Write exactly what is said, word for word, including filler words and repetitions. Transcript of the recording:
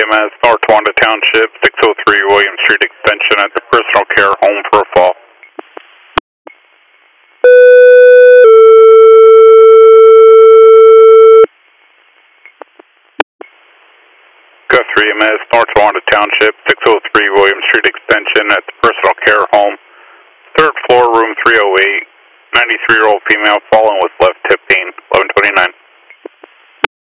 M S, North Wanda Township, six oh three William Street Extension at the Personal Care Home for a fall. Guthrie M S, North Wanda Township, six oh three William Street Extension at the Personal Care Home, third floor, room three oh eight, ninety-three-year-old female fallen with left hip pain, eleven twenty-nine.